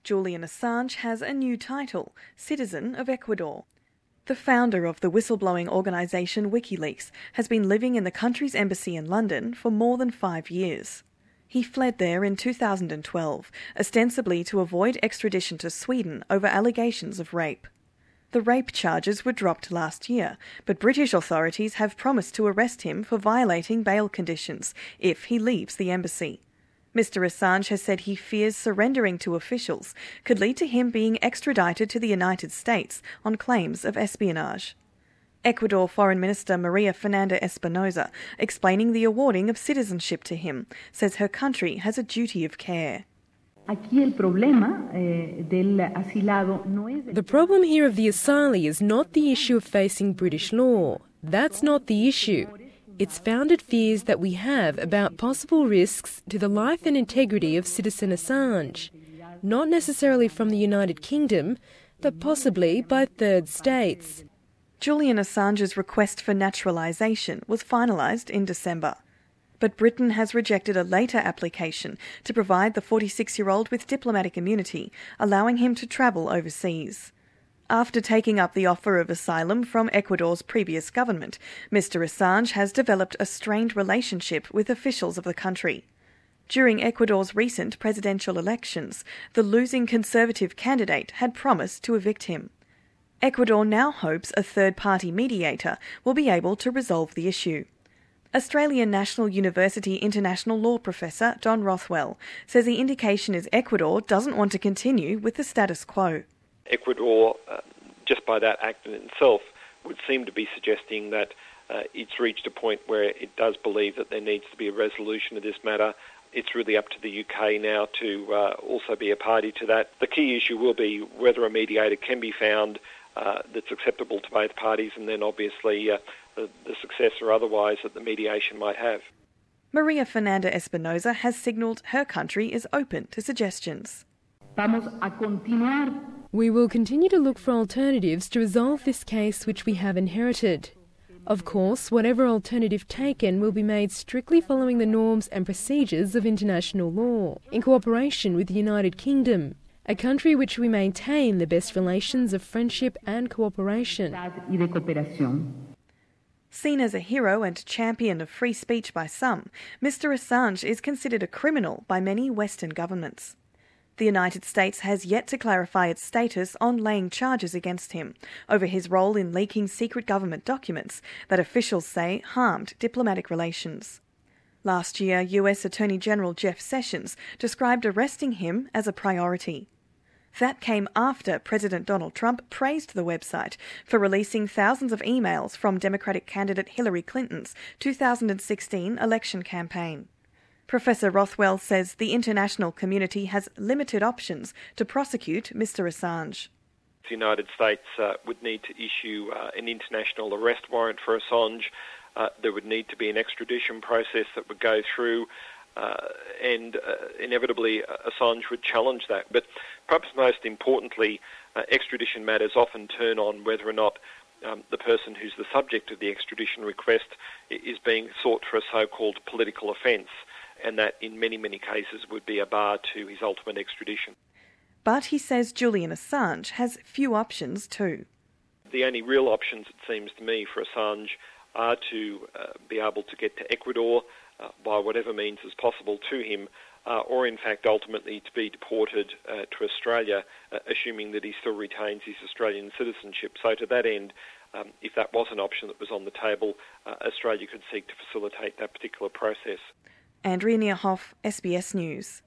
Julian Assange has a new title, Citizen of Ecuador. The founder of the whistleblowing organisation WikiLeaks has been living in the country's embassy in London for more than 5 years. He fled there in 2012, ostensibly to avoid extradition to Sweden over allegations of rape. The rape charges were dropped last year, but British authorities have promised to arrest him for violating bail conditions if he leaves the embassy. Mr. Assange has said he fears surrendering to officials could lead to him being extradited to the United States on claims of espionage. Ecuador Foreign Minister Maria Fernanda Espinosa, explaining the awarding of citizenship to him, says her country has a duty of care. The problem here of the asylee is not the issue of facing British law. That's not the issue. It's founded fears that we have about possible risks to the life and integrity of citizen Assange, not necessarily from the United Kingdom, but possibly by third states. Julian Assange's request for naturalisation was finalised in December. But Britain has rejected a later application to provide the 46-year-old with diplomatic immunity, allowing him to travel overseas. After taking up the offer of asylum from Ecuador's previous government, Mr. Assange has developed a strained relationship with officials of the country. During Ecuador's recent presidential elections, the losing Conservative candidate had promised to evict him. Ecuador now hopes a third-party mediator will be able to resolve the issue. Australian National University international law professor John Rothwell says the indication is Ecuador doesn't want to continue with the status quo. Ecuador, just by that act in itself, would seem to be suggesting that it's reached a point where it does believe that there needs to be a resolution of this matter. It's really up to the UK now to also be a party to that. The key issue will be whether a mediator can be found that's acceptable to both parties, and then obviously the success or otherwise that the mediation might have. Maria Fernanda Espinosa has signalled her country is open to suggestions. We will continue to look for alternatives to resolve this case which we have inherited. Of course, whatever alternative taken will be made strictly following the norms and procedures of international law, in cooperation with the United Kingdom, a country which we maintain the best relations of friendship and cooperation. Seen as a hero and champion of free speech by some, Mr. Assange is considered a criminal by many Western governments. The United States has yet to clarify its status on laying charges against him over his role in leaking secret government documents that officials say harmed diplomatic relations. Last year, US Attorney General Jeff Sessions described arresting him as a priority. That came after President Donald Trump praised the website for releasing thousands of emails from Democratic candidate Hillary Clinton's 2016 election campaign. Professor Rothwell says the international community has limited options to prosecute Mr. Assange. The United States would need to issue an international arrest warrant for Assange. There would need to be an extradition process that would go through, and inevitably Assange would challenge that. But perhaps most importantly, extradition matters often turn on whether or not the person who's the subject of the extradition request is being sought for a so-called political offence, and that in many, many cases would be a bar to his ultimate extradition. But he says Julian Assange has few options too. The only real options, it seems to me, for Assange are to be able to get to Ecuador by whatever means is possible to him, or in fact ultimately to be deported to Australia, assuming that he still retains his Australian citizenship. So to that end, if that was an option that was on the table, Australia could seek to facilitate that particular process. Andrea Neerhoff, SBS News.